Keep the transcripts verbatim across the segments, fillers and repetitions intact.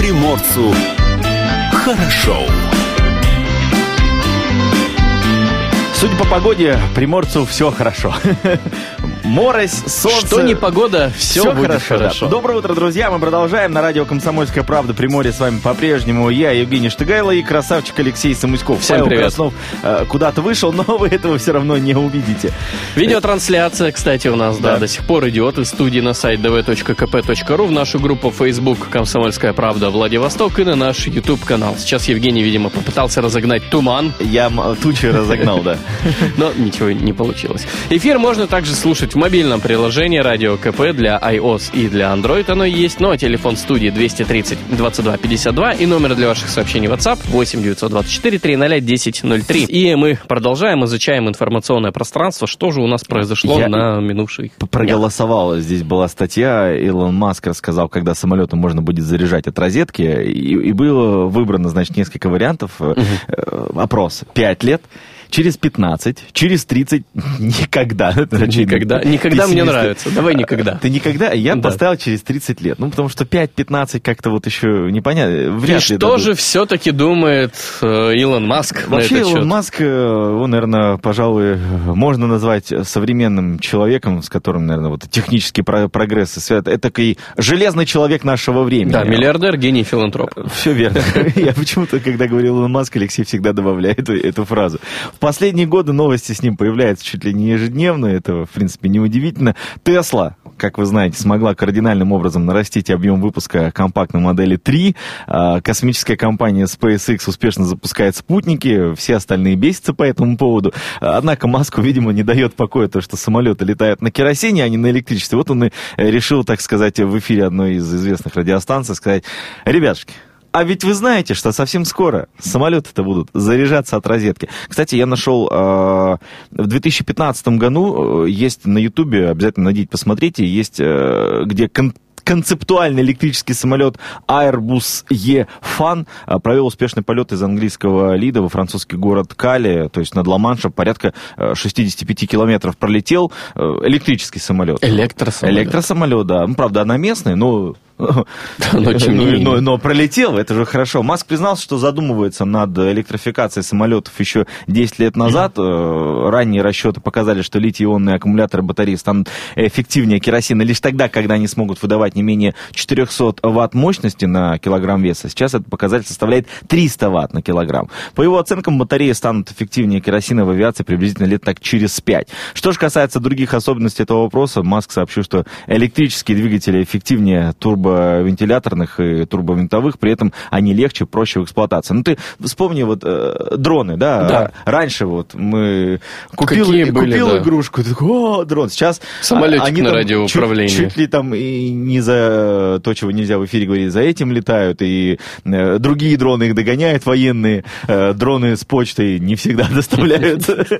приморцу хорошо. Судя по погоде, приморцу все хорошо. Морось, солнце. Что не погода, все, все будет хорошо. хорошо. Да. Доброе утро, друзья. Мы продолжаем. На радио «Комсомольская правда» Приморье. С вами по-прежнему я, Евгений Штыгайло, и красавчик Алексей Самуськов. Всем Павел привет. Краснов э, куда-то вышел, но вы этого все равно не увидите. Видеотрансляция, кстати, у нас, да, да до сих пор идет из студии на сайт дэ вэ точка ка пэ точка ру, в нашу группу Facebook «Комсомольская правда» Владивосток и на наш YouTube-канал. Сейчас Евгений, видимо, попытался разогнать туман. Я тучи разогнал, да. Но ничего не получилось. Эфир можно также слушать в мобильном приложении Радио КП для iOS и для Android. Оно есть, но телефон студии двести тридцать двадцать два пятьдесят два и номер для ваших сообщений WhatsApp восемь девятьсот двадцать четыре триста десять ноль три. И мы продолжаем, изучаем информационное пространство. Что же у нас произошло Я на минувших проголосовал. Здесь была статья, Илон Маск рассказал, когда самолеты можно будет заряжать от розетки, и, и было выбрано, значит, несколько вариантов. Угу. Опрос. пять лет. Через пятнадцать, через тридцать, никогда. Никогда, никогда мне нравится. Давай никогда. Ты никогда? Я да. поставил через тридцать лет. Ну, потому что пять-пятнадцать как-то вот еще непонятно. Вряд И ли что же все-таки думает э, Илон Маск Вообще, на этот Илон счет? Маск, он, наверное, пожалуй, можно назвать современным человеком, с которым, наверное, вот технический прогресс свят. Это такой железный человек нашего времени. Да, миллиардер, гений, филантроп. Все верно. Я почему-то, когда говорил Илон Маск, Алексей всегда добавляет эту фразу. В последние годы новости с ним появляются чуть ли не ежедневно, это, в принципе, неудивительно. Тесла, как вы знаете, смогла кардинальным образом нарастить объем выпуска компактной модели три. Космическая компания SpaceX успешно запускает спутники, все остальные бесятся по этому поводу. Однако Маску, видимо, не дает покоя то, что самолеты летают на керосине, а не на электричестве. Вот он и решил, так сказать, в эфире одной из известных радиостанций сказать: ребятушки, а ведь вы знаете, что совсем скоро самолеты-то будут заряжаться от розетки. Кстати, я нашел э, в две тысячи пятнадцатом году, э, есть на Ютубе, обязательно найдите, посмотрите, есть, э, где кон- концептуальный электрический самолет Airbus E-Fan провел успешный полет из английского Лида во французский город Кале, то есть над Ла-Маншем, порядка шестьдесят пять километров пролетел. Электрический самолет. Электросамолет. Электросамолет, да. Ну, правда, она местная, но... Но, но, но пролетел, это же хорошо. Маск признался, что задумывается над электрификацией самолетов еще десять лет назад. Ранние расчеты показали, что литий-ионные аккумуляторы батареи станут эффективнее керосина лишь тогда, когда они смогут выдавать не менее четыреста ватт мощности на килограмм веса. Сейчас этот показатель составляет триста ватт на килограмм. По его оценкам, батареи станут эффективнее керосина в авиации приблизительно лет так через пять. Что же касается других особенностей этого вопроса, Маск сообщил, что электрические двигатели эффективнее турбо вентиляторных и турбовинтовых, при этом они легче, проще в эксплуатации. Ну, ты вспомни вот э, дроны, да? Да. Раньше вот мы купил, Какие были, купил да. игрушку, ты такой: о, дрон. Сейчас самолетик они на там радиоуправлении. Чуть, чуть ли там и не за то, чего нельзя в эфире говорить, за этим летают, и э, другие дроны их догоняют, военные. Э, дроны с почтой не всегда доставляют.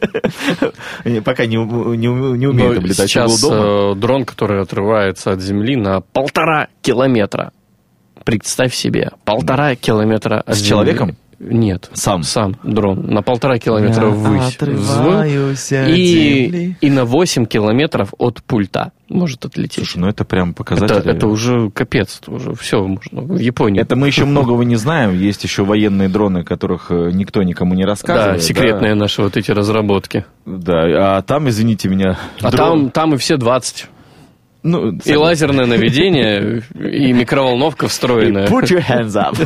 Пока не умеют облетать. Сейчас дрон, который отрывается от земли на полтора километра. Километра. Представь себе, полтора километра от С земли. человеком? Нет. Сам? Сам дрон. На полтора километра ввысь. Отрываюсь от и, земли. и на восемь километров от пульта может отлететь. Слушай, ну это прям показатель. Это, это уже капец. Это уже все можно в Японии. Это мы еще многого не знаем. Есть еще военные дроны, которых никто никому не рассказывает. Да, секретные да. наши вот эти разработки. Да, а там, извините меня... А дрон... там, там и все двадцать. Ну, и лазерное наведение, и микроволновка встроенная. Put your hands up.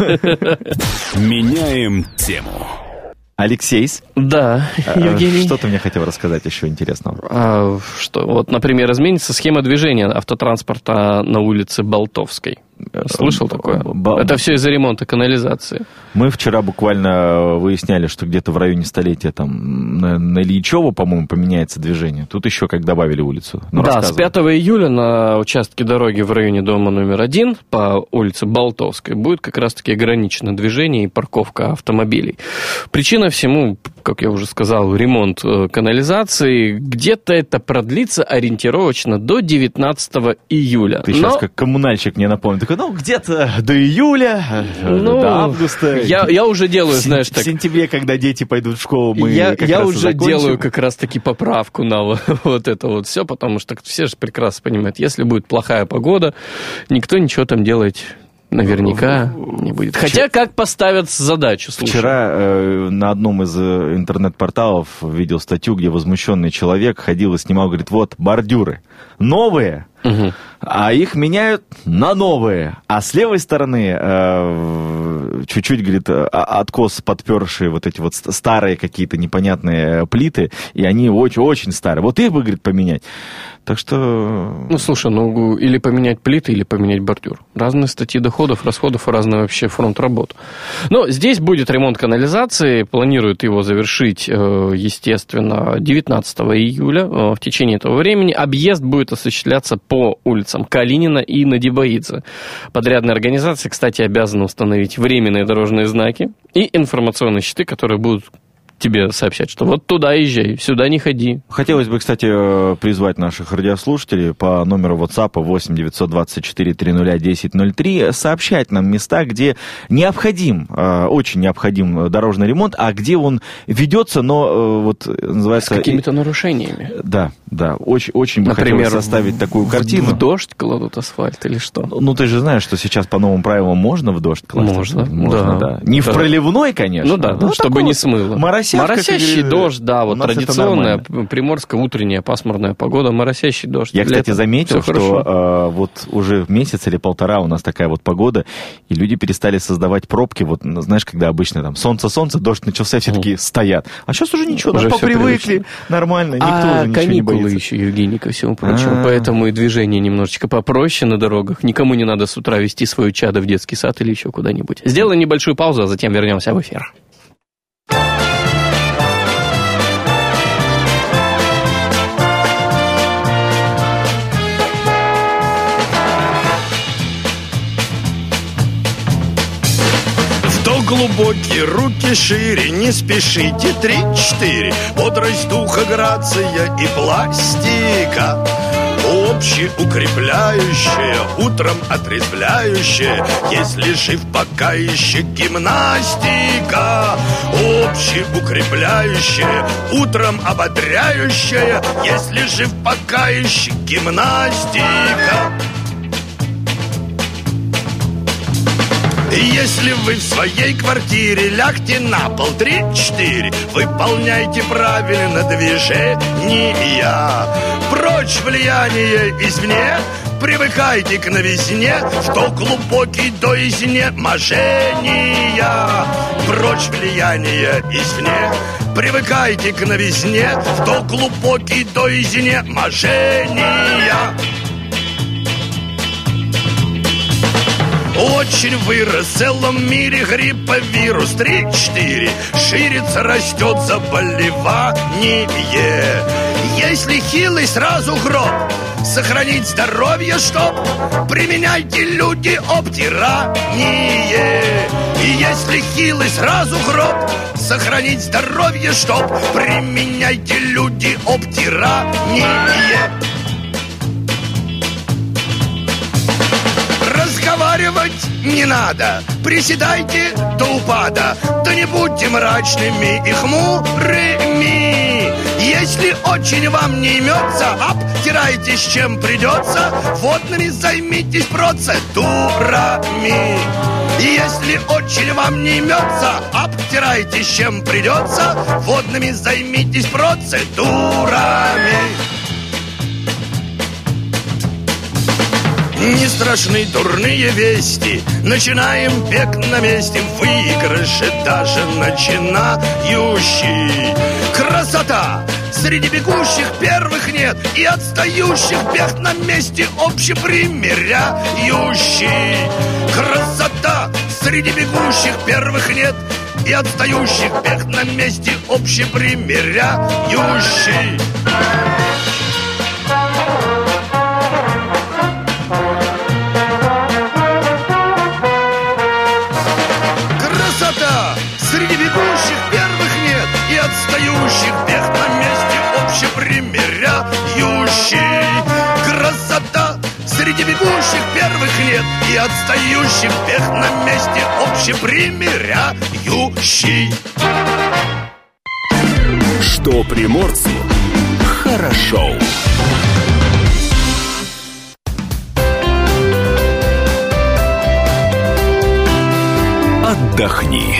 Меняем тему. Алексей. Да, Евгений. Что ты мне хотел рассказать еще интересного? А, что, вот, например, изменится схема движения автотранспорта на улице Болтовской. Слышал такое? Б... Это все из-за ремонта канализации. Мы вчера буквально выясняли, что где-то в районе столетия там на, на Ильичева, по-моему, поменяется движение. Тут еще как добавили улицу. Ну, да, с пятого июля на участке дороги в районе дома номер один по улице Болтовской будет как раз-таки ограничено движение и парковка автомобилей. Причина всему, как я уже сказал, ремонт канализации. Где-то это продлится ориентировочно до девятнадцатого июля. Ты сейчас Но... как коммунальщик мне напомнил. Ну, где-то до июля, ну, до августа. Я, я уже делаю, в, знаешь, в так... В сентябре, когда дети пойдут в школу, мы я, как я раз уже закончим. делаю как раз-таки поправку на вот это вот все, потому что все же прекрасно понимают, если будет плохая погода, никто ничего там делать наверняка не будет. Хотя как поставят задачу? Слушай. Вчера э, на одном из э, интернет-порталов видел статью, где возмущенный человек ходил и снимал, говорит, вот бордюры новые, угу. а их меняют на новые. А с левой стороны э, чуть-чуть, говорит, откос подпершие вот эти вот старые какие-то непонятные плиты, и они очень-очень старые. Вот их бы, говорит, поменять. Так что... Ну, слушай, ну, или поменять плиты, или поменять бордюр. Разные статьи доходов, расходов, разный вообще фронт работ. Но здесь будет ремонт канализации. Планируют его завершить, естественно, девятнадцатого июля. В течение этого времени объезд будет осуществляться по улицам Калинина и Надибаидзе. Подрядные организации, кстати, обязаны установить временные дорожные знаки и информационные щиты, которые будут тебе сообщать, что вот туда езжай, сюда не ходи. Хотелось бы, кстати, призвать наших радиослушателей по номеру WhatsApp восемь девятьсот двадцать четыре триста десять ноль три сообщать нам места, где необходим, очень необходим дорожный ремонт, а где он ведется, но вот называется... С какими-то нарушениями. Да, да, очень, очень бы Например, хотелось составить в, такую картину. В дождь кладут асфальт или что? Ну, ты же знаешь, что сейчас по новым правилам можно в дождь класть? Можно, можно, да. да. Не да. в проливной, конечно. Ну да, ну, чтобы не смыло. Моросящий, моросящий дождь, да, вот традиционная приморская утренняя пасмурная погода, моросящий дождь. Я, кстати, заметил, что э, вот уже месяц или полтора у нас такая вот погода, и люди перестали создавать пробки. Вот, знаешь, когда обычно там солнце-солнце, дождь начался, все такие стоят. А сейчас уже ничего, уже попривыкли, нормально, никто а уже ничего не боится. Каникулы еще, Евгений, ко всему прочему, поэтому и движение немножечко попроще на дорогах. Никому не надо с утра везти свою чадо в детский сад или еще куда-нибудь. Сделаем небольшую паузу, а затем вернемся в эфир. Глубокие руки шире, не спешите, три-четыре. Бодрость духа, грация и пластика. Общеукрепляющая, утром отрезвляющая, если жив пока еще гимнастика. Общеукрепляющая, утром ободряющая, если жив пока еще гимнастика. Если вы в своей квартире, лягте на пол, три-четыре. Выполняйте правильно движения. Прочь влияние извне, привыкайте к новизне, в то глубокий до изнеможения. Прочь влияние извне, привыкайте к новизне, в то глубокий до изнеможения. Очень вырос в целом мире грипповирус, три-четыре. Ширится, растет заболевание. Если хилый, сразу гроб. Сохранить здоровье, чтоб применяйте, люди, обтирание. И если хилый, сразу гроб. Сохранить здоровье, чтоб применяйте, люди, обтирание. Разговаривать не надо, приседайте до упада, да не будьте мрачными и хмурыми. Если очень вам не имется, обтирайтесь чем придется, водными займитесь процедурами. Если очень вам не имется, обтирайтесь чем придется, водными займитесь процедурами. Не страшны дурные вести, начинаем бег на месте, выигрыши даже начинающий. Красота! Среди бегущих первых нет, и отстающих бег на месте общепримиряющий. Красота! Среди бегущих первых нет, и отстающих бег на месте общепримиряющий. Среди бегущих первых нет, и отстающих бег на месте общепримиряющий. Красота! Среди бегущих первых нет, и отстающих бег на месте общепримиряющий. Что приморцу хорошо. Отдохни.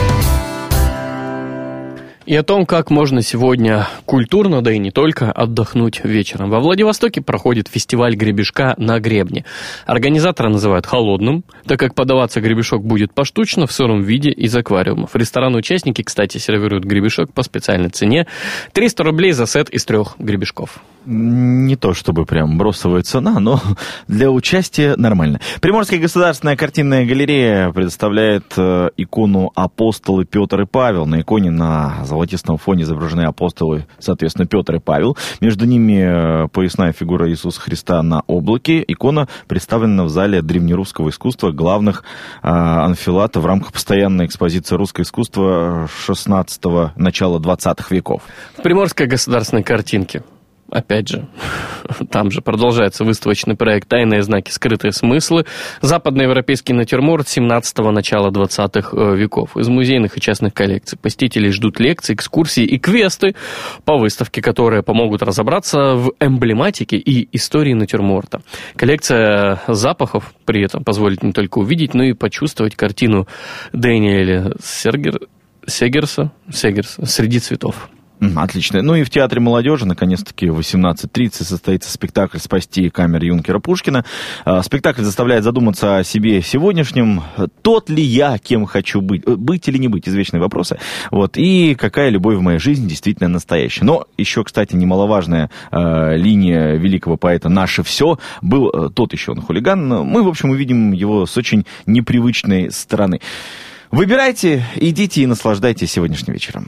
И о том, как можно сегодня культурно, да и не только, отдохнуть вечером. Во Владивостоке проходит фестиваль гребешка на гребне. Организаторы называют холодным, так как подаваться гребешок будет поштучно в сыром виде из аквариумов. Рестораны-участники, кстати, сервируют гребешок по специальной цене. триста рублей за сет из трех гребешков. Не то чтобы прям бросовая цена, но для участия нормально. Приморская государственная картинная галерея предоставляет э, икону апостолы Петр и Павел. На иконе на золотистом фоне изображены апостолы, соответственно, Петр и Павел. Между ними э, поясная фигура Иисуса Христа на облаке. Икона представлена в зале древнерусского искусства главных э, анфилата в рамках постоянной экспозиции русского искусства шестнадцатого, начала двадцатых веков. В Приморской государственной картинке. Опять же, там же продолжается выставочный проект «Тайные знаки. Скрытые смыслы». Западноевропейский натюрморт семнадцатого, начала двадцатых веков. Из музейных и частных коллекций посетителей ждут лекции, экскурсии и квесты по выставке, которые помогут разобраться в эмблематике и истории натюрморта. Коллекция запахов при этом позволит не только увидеть, но и почувствовать картину Дэниеля Сергер... Сегерса, Сегерса «Среди цветов». Отлично. Ну и в Театре молодежи, наконец-таки, в восемнадцать тридцать состоится спектакль «Спасти камер юнкера Пушкина». Спектакль заставляет задуматься о себе сегодняшнем. Тот ли я, кем хочу быть? Быть или не быть? Извечные вопросы. Вот. И какая любовь в моей жизни действительно настоящая. Но еще, кстати, немаловажная э, линия великого поэта «Наше все» был э, тот еще он хулиган. Мы, в общем, увидим его с очень непривычной стороны. Выбирайте, идите и наслаждайтесь сегодняшним вечером.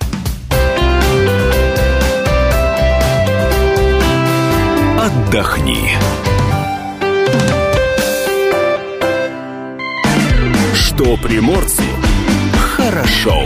Отдохни. Что приморцу хорошо.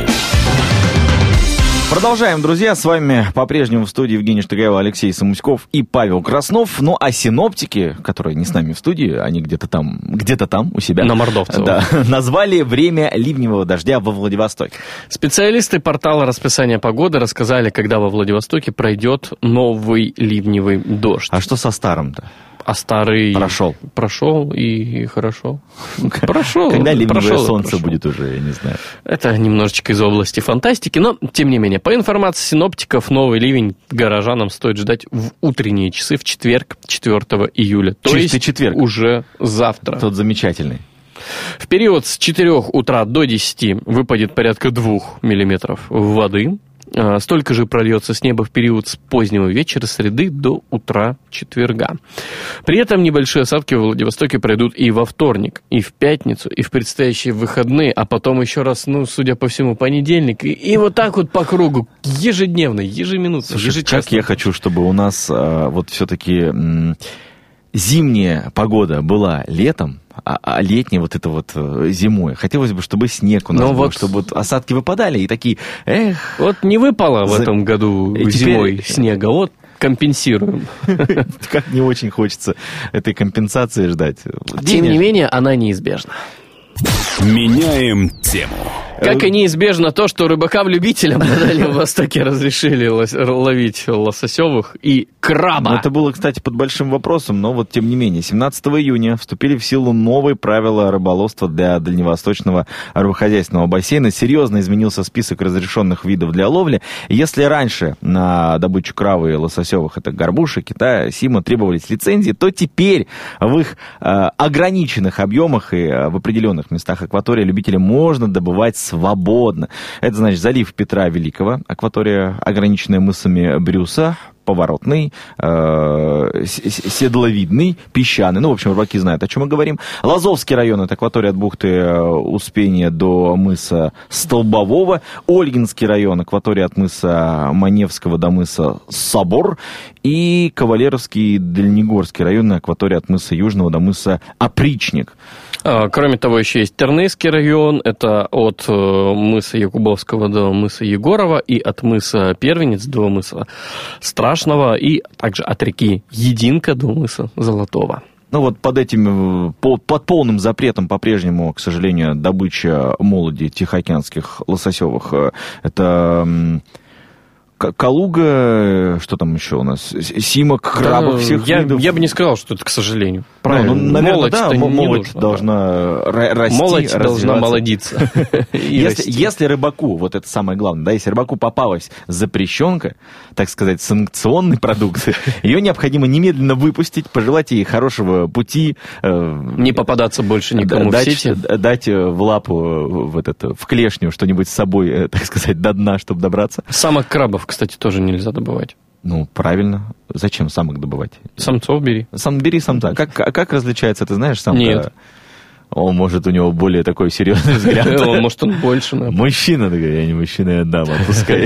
Продолжаем, друзья. С вами по-прежнему в студии Евгений Штыгаева, Алексей Самуськов и Павел Краснов. Ну, а синоптики, которые не с нами в студии, они где-то там, где-то там у себя. На Мордовцево. Да, назвали время ливневого дождя во Владивостоке. Специалисты портала расписания погоды рассказали, когда во Владивостоке пройдет новый ливневый дождь. А что со старым-то? А старый... Прошел. Прошел и хорошо. Прошел. Когда ливневое прошел, солнце прошел. будет уже, я не знаю. Это немножечко из области фантастики, но, тем не менее, по информации синоптиков, новый ливень горожанам стоит ждать в утренние часы в четверг, четвёртого июля. То Чистый есть четверг. уже завтра. Тот замечательный. В период с четырёх утра до десяти выпадет порядка двух миллиметров воды. Столько же прольется с неба в период с позднего вечера среды до утра четверга. При этом небольшие осадки в Владивостоке пройдут и во вторник, и в пятницу, и в предстоящие выходные, а потом еще раз, ну, судя по всему, понедельник. И, и вот так вот по кругу, ежедневно, ежеминутно, ежечасно. Как я хочу, чтобы у нас а, вот все-таки м- зимняя погода была летом, а, а летняя вот это вот зимой. Хотелось бы, чтобы снег у нас Но был, вот... чтобы вот осадки выпадали и такие, эх... Вот не выпало в За... этом году и зимой теперь... снега, вот компенсируем. Как не очень хочется этой компенсации ждать. Тем не менее, она неизбежна. Меняем тему. Как и неизбежно то, что рыбакам-любителям на Дальнем Востоке разрешили ловить лососевых и краба. Это было, кстати, под большим вопросом, но вот тем не менее. семнадцатого июня вступили в силу новые правила рыболовства для дальневосточного рыбохозяйственного бассейна. Серьезно изменился список разрешенных видов для ловли. Если раньше на добычу крабы и лососевых, это горбуши, кита, сима, требовались лицензии, то теперь в их э, ограниченных объемах и в определенных местах акватории любителям можно добывать свободно. Это значит залив Петра Великого, акватория, ограниченная мысами Брюса, Поворотный, э, Седловидный, Песчаный. Ну, в общем, рыбаки знают, о чем мы говорим. Лазовский район, это акватория от бухты Успения до мыса Столбового. Ольгинский район, акватория от мыса Маневского до мыса Собор. И Кавалеровский Дальнегорский район, акватория от мыса Южного до мыса Опричник. Кроме того, еще есть Тернейский район, это от мыса Якубовского до мыса Егорова, и от мыса Первенец до мыса Страшного, и также от реки Единка до мыса Золотого. Ну вот под этим, под полным запретом по-прежнему, к сожалению, добыча молоди тихоокеанских лососевых. Это Калуга, что там еще у нас? Симок, крабов, да, всех я, видов. Я бы не сказал, что это, к сожалению. Правильно. Ну, ну, наверное, молодь да, не молодь нужно, должна да. расти, молодь должна молодиться. Если, если рыбаку, вот это самое главное, да, если рыбаку попалась запрещенка, так сказать, санкционный продукт, ее необходимо немедленно выпустить, пожелать ей хорошего пути. Не попадаться больше никому дать, в сети. Дать в лапу, в, этот, в клешню что-нибудь с собой, так сказать, до дна, чтобы добраться. Самок крабов, кстати, тоже нельзя добывать. Ну, правильно. Зачем самок добывать? Самцов бери. Сам бери самца. Как, как различается, ты знаешь, самка? Нет. Он, может, у него более такой серьезный взгляд. Может, он больше. Мужчина, я не мужчина, я дама, отпускай.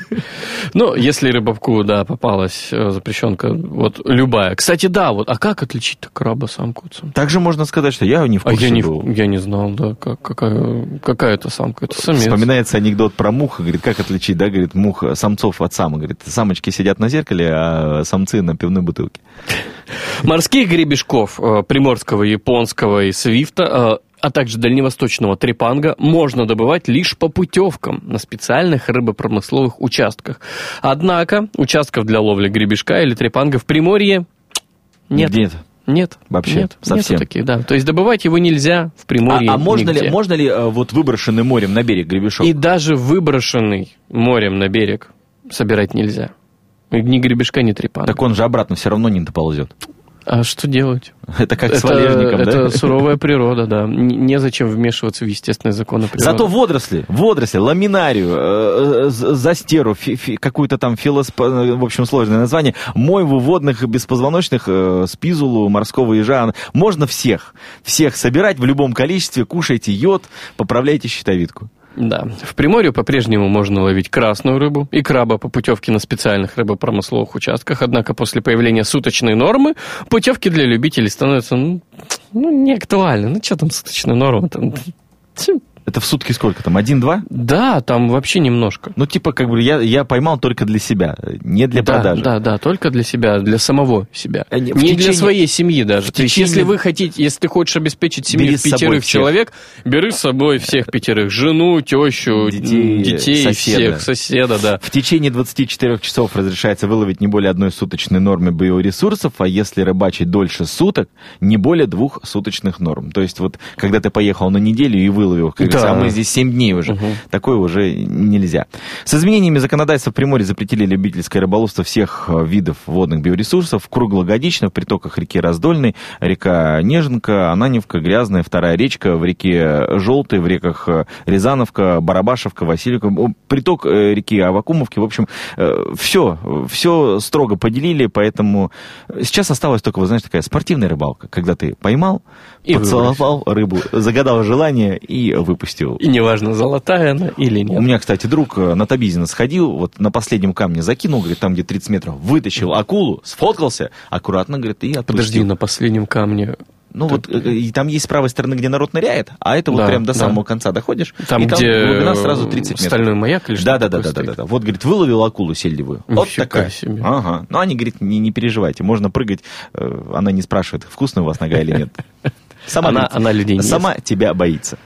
Ну, если рыбаку, да, попалась запрещенка, вот любая. Кстати, да, вот, а как отличить краба самку от самца? Также можно сказать, что я не в курсе а я не, был. Я не знал, да, как, какая, какая это самка, это самец. Вспоминается анекдот про мух, говорит, как отличить, да, говорит, мух самцов от самок. Говорит, самочки сидят на зеркале, а самцы на пивной бутылке. Морских гребешков приморского, японского и свифта, а также дальневосточного трепанга можно добывать лишь по путевкам на специальных рыбопромысловых участках. Однако участков для ловли гребешка или трепанга в Приморье нет. Нет. Нет. Вообще, нет, совсем. Нету таких, да. То есть добывать его нельзя в Приморье. А, а можно, нигде. ли, можно ли вот выброшенный морем на берег гребешок? И даже выброшенный морем на берег собирать нельзя. Ни гребешка, ни трепанга. Так он же обратно все равно не доползет. А что делать? Это как это, с валежником, это да? Это суровая природа, да. Незачем вмешиваться в естественные законы природы. Зато водоросли, водоросли, ламинарию, э, застеру, фи, фи, какую-то там филосп... в общем, сложное название, мойву водных беспозвоночных, э, спизулу, морского ежа. Можно всех, всех собирать в любом количестве, кушайте йод, поправляйте щитовидку. Да. В Приморье по-прежнему можно ловить красную рыбу и краба по путевке на специальных рыбопромысловых участках. Однако после появления суточной нормы путевки для любителей становятся ну, ну, не актуальны. Ну, что там суточная норма? Там... Это в сутки сколько там? Один-два? Да, там вообще немножко. Ну, типа, как бы я, я поймал только для себя, не для да, продажи. Да, да, только для себя, для самого себя. А не не течение... для своей семьи даже. То есть, течение... если вы хотите, если ты хочешь обеспечить семью бери пятерых человек, бери с собой всех пятерых. Жену, тещу, детей, детей соседа. всех, соседа, да. В течение двадцати четырёх часов разрешается выловить не более одной суточной нормы биоресурсов, а если рыбачить дольше суток, не более двух суточных норм. То есть, вот, когда ты поехал на неделю и выловил, как да. говорится, а мы здесь семь дней уже. Угу. Такое уже нельзя. С изменениями законодательства в Приморье запретили любительское рыболовство всех видов водных биоресурсов круглогодично в притоках реки Раздольной, река Неженка, Ананьевка, Грязная, вторая речка, в реке Желтой, в реках Рязановка, Барабашевка, Васильевка, приток реки Аввакумовки. В общем, все, все строго поделили, поэтому сейчас осталась только, вы знаете, такая спортивная рыбалка, когда ты поймал, и поцеловал выбросил. Рыбу, загадал желание и выпустил. И неважно, золотая она или нет. У меня, кстати, друг на Табизино сходил, вот на последнем камне закинул, говорит, там где тридцать метров, вытащил акулу, сфоткался, аккуратно, говорит, и отпустил. Подожди, на последнем камне... Ну вот, и там есть с правой стороны, где народ ныряет, а это вот да, прям до да. самого конца доходишь, там, и там где глубина сразу тридцать метров. Стальной маяк или да, да, да, да, да, да, да. Вот, говорит, выловил акулу сельдевую. Нифига вот такая. Себе. Ага. Ну, они, говорит, не, не переживайте, можно прыгать, она не спрашивает, вкусная у вас нога или нет. Сама, она, говорит, она людей сама ест. тебя боится.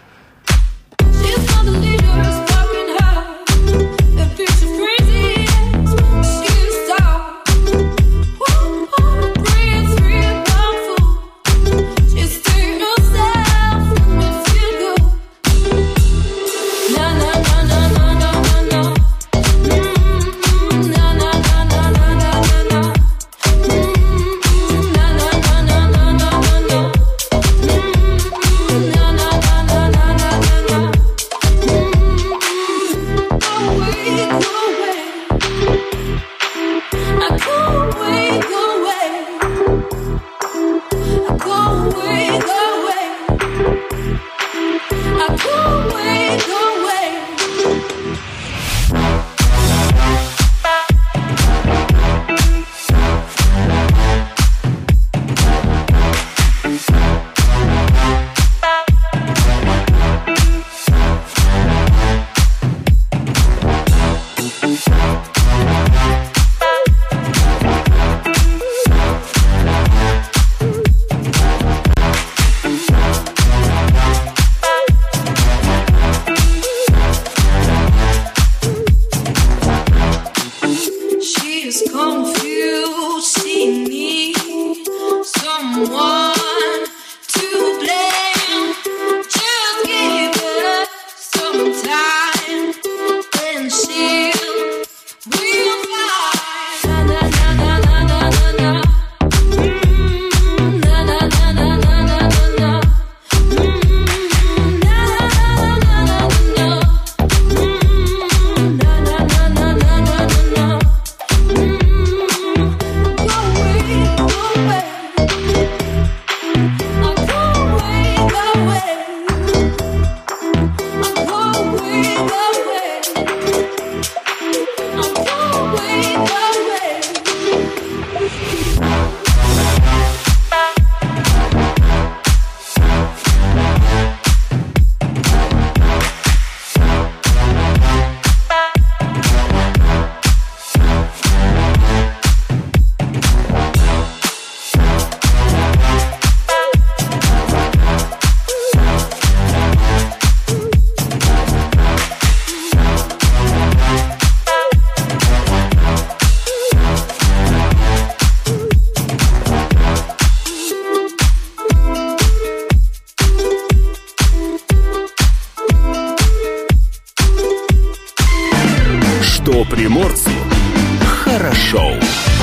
приморцу хорошо.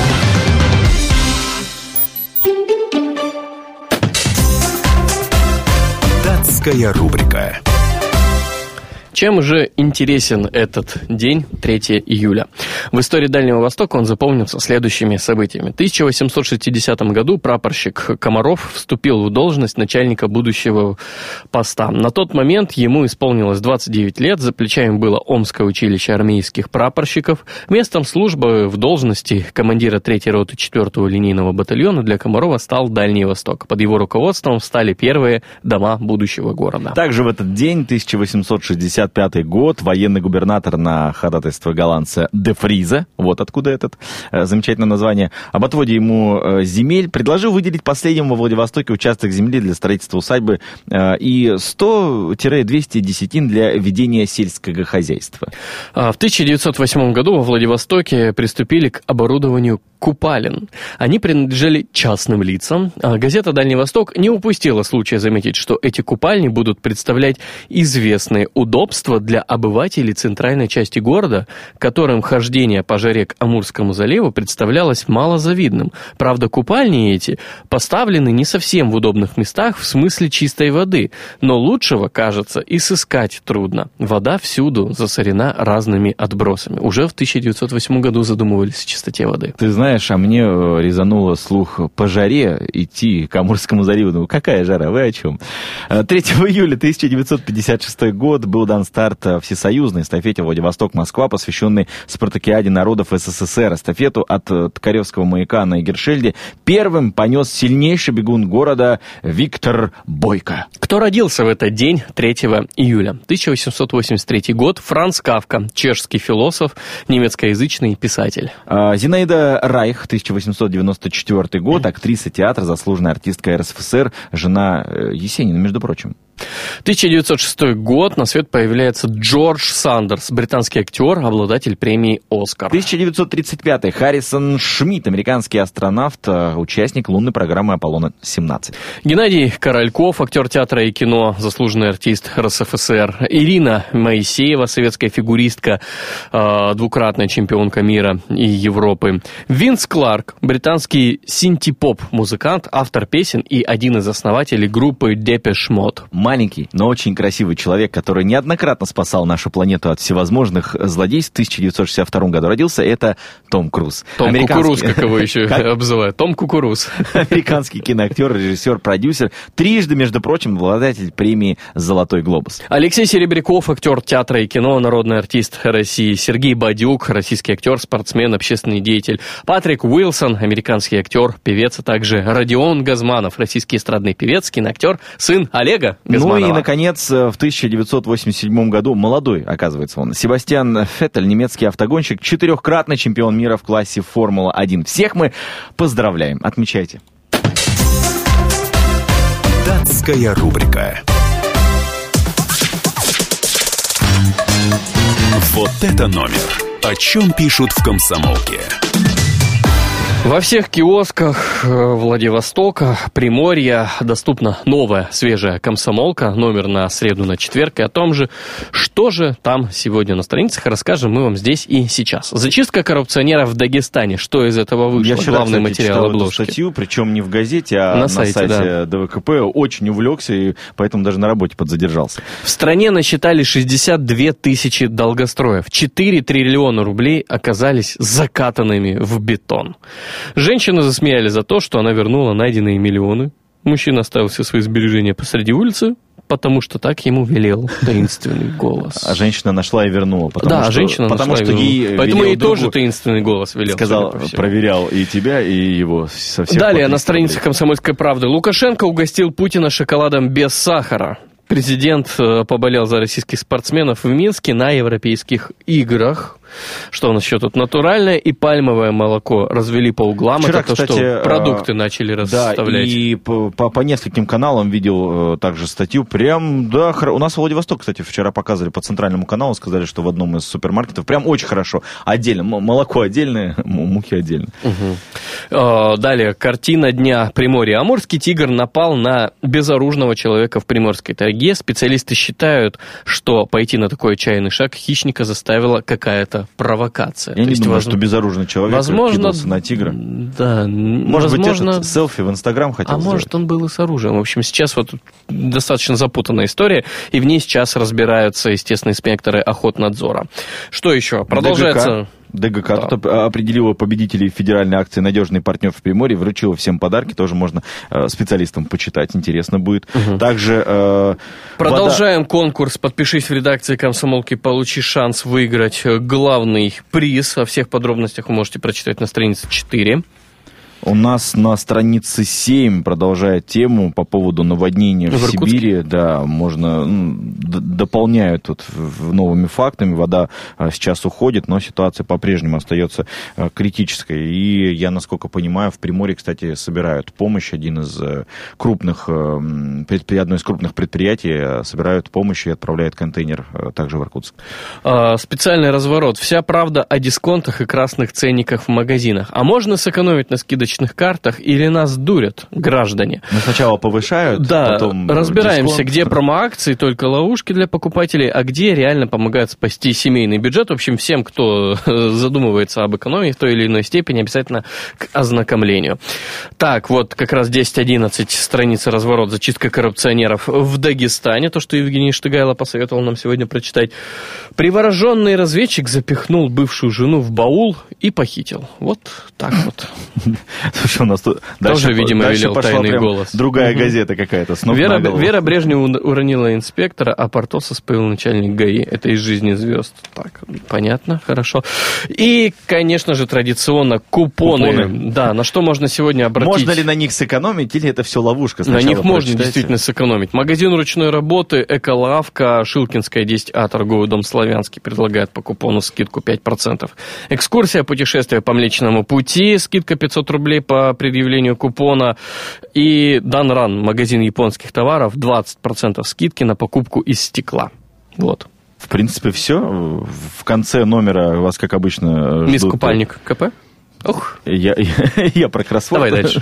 Датская рубрика. Чем же интересен этот день, третьего июля? В истории Дальнего Востока он запомнился следующими событиями. В тысяча восемьсот шестидесятом году прапорщик Комаров вступил в должность начальника будущего поста. На тот момент ему исполнилось двадцать девять лет, за плечами было Омское училище армейских прапорщиков. Местом службы в должности командира третьей роты четвёртого линейного батальона для Комарова стал Дальний Восток. Под его руководством встали первые дома будущего города. Также в этот день, тысяча восемьсот шестьдесят пятый год, военный губернатор на ходатайство голландца де Фриза, вот откуда этот э, замечательное название, об отводе ему э, земель предложил выделить последнему во Владивостоке участок земли для строительства усадьбы э, и сто-двести десятин для ведения сельского хозяйства. В тысяча девятьсот восьмом году во Владивостоке приступили к оборудованию купалин. Они принадлежали частным лицам. Газета «Дальний Восток» не упустила случая заметить, что эти купальни будут представлять известные удобства для обывателей центральной части города, которым хождение по жаре к Амурскому заливу представлялось малозавидным. Правда, купальни эти поставлены не совсем в удобных местах в смысле чистой воды, но лучшего, кажется, и сыскать трудно. Вода всюду засорена разными отбросами. Уже в тысяча девятьсот восьмом году задумывались о чистоте воды. Ты знаешь, а мне резануло слух по жаре идти к Амурскому заливу. Ну, какая жара, вы о чем? третьего июля тысяча девятьсот пятьдесят шестой год был дан старт всесоюзной эстафете Владивосток-Москва, посвященной спартакиаде народов СССР. Эстафету от Ткаревского маяка на Егершельде первым понес сильнейший бегун города Виктор Бойко. Кто родился в этот день, третьего июля? тысяча восемьсот восемьдесят третий год. Франц Кафка, чешский философ, немецкоязычный писатель. Зинаида Райх, тысяча восемьсот девяносто четвёртый год, актриса театра, заслуженная артистка РСФСР, жена Есенина, между прочим. тысяча девятьсот шестой год, на свет появляется Джордж Сандерс, британский актер, обладатель премии «Оскар». тысяча девятьсот тридцать пятый. Харрисон Шмидт, американский астронавт, участник лунной программы «Аполлон семнадцать». Геннадий Корольков, актер театра и кино, заслуженный артист РСФСР. Ирина Моисеева, советская фигуристка, двукратная чемпионка мира и Европы. Винс Кларк, британский синти-поп-музыкант, автор песен и один из основателей группы Депеш Мод. Маленький, но очень красивый человек, который неоднократно спасал нашу планету от всевозможных злодейств. В тысяча девятьсот шестьдесят втором году родился, это Том Круз. Том Кукуруз, как его еще обзывают. Том Кукуруз. Американский киноактер, режиссер, продюсер. Трижды, между прочим, обладатель премии «Золотой глобус». Алексей Серебряков, актер театра и кино, народный артист России. Сергей Бадюк, российский актер, спортсмен, общественный деятель. Патрик Уилсон, американский актер, певец, а также Родион Газманов, российский эстрадный певец, киноактер, сын Олега Газманова. Ну и, наконец, в тысяча девятьсот восемьдесят седьмом году, молодой, оказывается он, Себастьян Феттель, немецкий автогонщик, четырехкратный чемпион мира в классе Формула один. Всех мы поздравляем. Отмечайте. Датская рубрика. Вот это номер. О чем пишут в «Комсомолке». Во всех киосках Владивостока, Приморья доступна новая, свежая «Комсомолка», номер на среду, на четверг, и о том же, что же там сегодня на страницах, расскажем мы вам здесь и сейчас. Зачистка коррупционеров в Дагестане. Что из этого вышло? Я вчера, главный кстати, материал читал обложки. эту статью, причем не в газете, а на, на сайте, сайте, да. ДВКП. Очень увлекся, и поэтому даже на работе подзадержался. В стране насчитали шестьдесят две тысячи долгостроев. четыре триллиона рублей оказались закатанными в бетон. Женщину засмеяли за то, что она вернула найденные миллионы. Мужчина оставил все свои сбережения посреди улицы, потому что так ему велел таинственный голос. А женщина нашла и вернула. Потому да, что, женщина потому нашла что и вернула. ей Поэтому ей другу, тоже таинственный голос велел. Сказал, проверял и тебя, и его со всех. Далее на странице «Комсомольской правды». Лукашенко угостил Путина шоколадом без сахара. Президент поболел за российских спортсменов в Минске на Европейских играх. Что у нас еще тут? Натуральное и пальмовое молоко развели по углам. Вчера, это то, кстати, что продукты начали расставлять. Да, и по, по, по нескольким каналам видел также статью. Прям, да, у нас в Владивостоке, кстати, вчера показывали по центральному каналу, сказали, что в одном из супермаркетов прям очень хорошо. Отдельно, молоко отдельное, муки отдельно. Угу. Далее, картина дня Приморья. Амурский тигр напал на безоружного человека в приморской тайге. Специалисты считают, что пойти на такой отчаянный шаг хищника заставила какая-то это провокация. Я То не есть, думаю, воз... что безоружный человек возможно, кидался на тигра. Да, может возможно... быть, этот селфи в Инстаграм хотел А сделать. может, он был и с оружием. В общем, сейчас вот достаточно запутанная история, и в ней сейчас разбираются, естественно, инспекторы Охотнадзора. Что еще? Продолжается... ДГК Да. тут определила победителей федеральной акции «Надежный партнер в Приморье», вручила всем подарки, тоже можно э, специалистам почитать, интересно будет. Угу. Также... Э, Продолжаем вода... конкурс. Подпишись в редакции «Комсомолки», получи шанс выиграть главный приз. О всех подробностях вы можете прочитать на странице четыре. У нас на странице семь продолжает тему по поводу наводнения в, в Сибири. Да, можно, ну, д- дополняют тут в, в новыми фактами. Вода а, сейчас уходит, но ситуация по-прежнему остается а, критической. И я, насколько понимаю, в Приморье, кстати, собирают помощь. Один из а, крупных, а, предпри... одно из крупных предприятий а, собирают помощь и отправляют контейнер а, также в Иркутск. А, специальный разворот. Вся правда о дисконтах и красных ценниках в магазинах. А можно сэкономить на скидочных картах или нас дурят граждане? Ну, сначала повышают, да, потом разбираемся, дисконт. Где промо-акции, только ловушки для покупателей, а где реально помогают спасти семейный бюджет. В общем, всем, кто задумывается об экономии в той или иной степени, обязательно к ознакомлению. Так, вот как раз десять одиннадцать, страница «Разворот. Зачистка коррупционеров в Дагестане». То, что Евгений Штыгайло посоветовал нам сегодня прочитать. Привороженный разведчик запихнул бывшую жену в баул и похитил. Вот так вот. Слушай, у нас тут тоже, дальше, видимо, дальше велел пошла тайный прям голос. Другая угу. газета какая-то. С ног Вера, на голову. Вера Брежнева уронила инспектора, а Портоса споил начальник ГАИ. Это из «Жизни звезд». Так, понятно, хорошо. И, конечно же, традиционно купоны. купоны. Да, на что можно сегодня обратить? Можно ли на них сэкономить, или это все ловушка? Сначала на них можно прочитайте. действительно сэкономить. Магазин ручной работы, Эколавка, Шилкинская, десять А, торговый дом «Славянский» предлагает по купону скидку пять процентов. Экскурсия, путешествие по Млечному пути, скидка пятьсот рублей по предъявлению купона. И Данран, магазин японских товаров, двадцать процентов скидки на покупку из стекла. Вот. В принципе, все. В конце номера вас, как обычно, ждут... Мисс Купальник КП? Ух. Я, я, я про кроссворд. Давай дальше.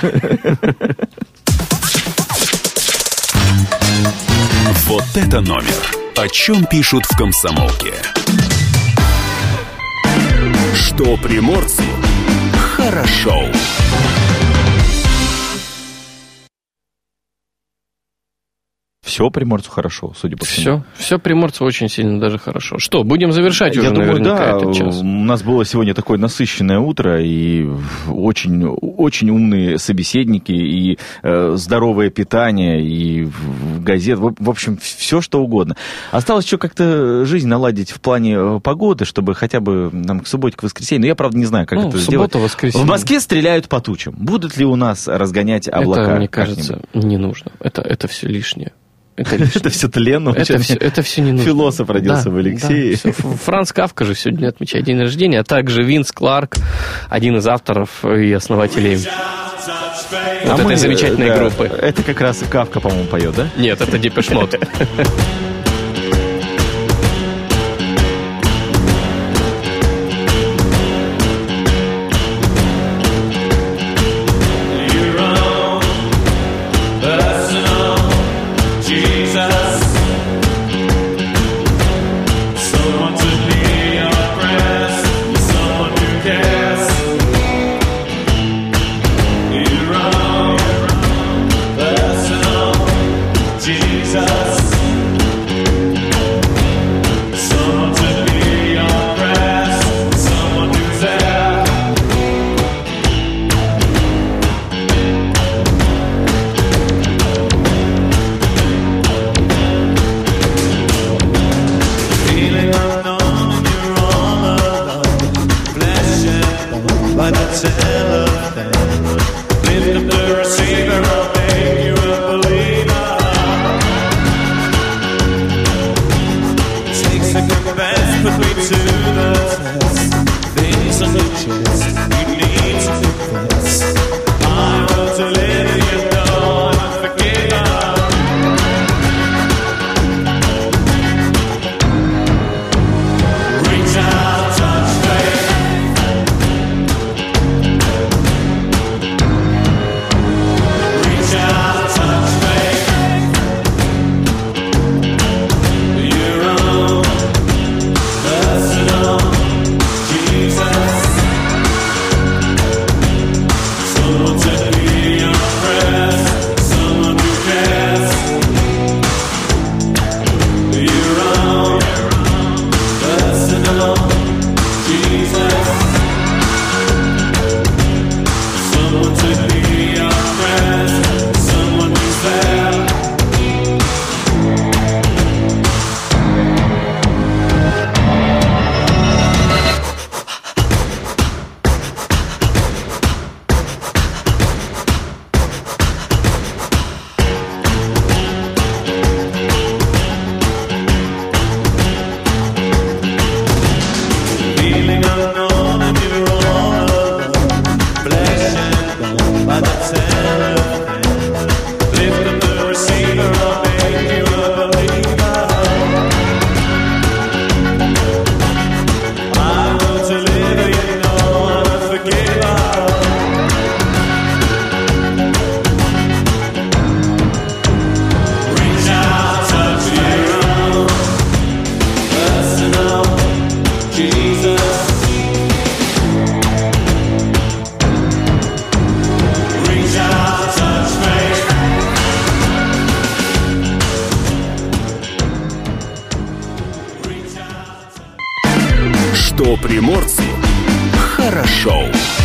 Вот это номер. О чем пишут в «Комсомолке». Что приморцу хорошо. Все приморцу хорошо, судя по всему. Все, все приморцу очень сильно даже хорошо. Что, будем завершать Я уже думаю, наверняка да, этот час? У нас было сегодня такое насыщенное утро, и очень, очень умные собеседники, и э, здоровое питание, и газет, в, в общем, все что угодно. Осталось еще как-то жизнь наладить в плане погоды, чтобы хотя бы нам к субботе, к воскресенью, но я, правда, не знаю, как ну, это суббота, сделать. Воскресенье. В Москве стреляют по тучам. Будут ли у нас разгонять облака? Это, мне кажется, не нужно. Это, это все лишнее. Это, это все тлен. Это все, это все не нужно. Философ родился да, в Алексее. Да, Франц Кафка же сегодня отмечает день рождения, а также Винс Кларк, один из авторов и основателей а вот мы, этой замечательной да, группы. Это как раз Кафка, по-моему, поет, да? Нет, это Депеш Мод. По приморцу хорошо.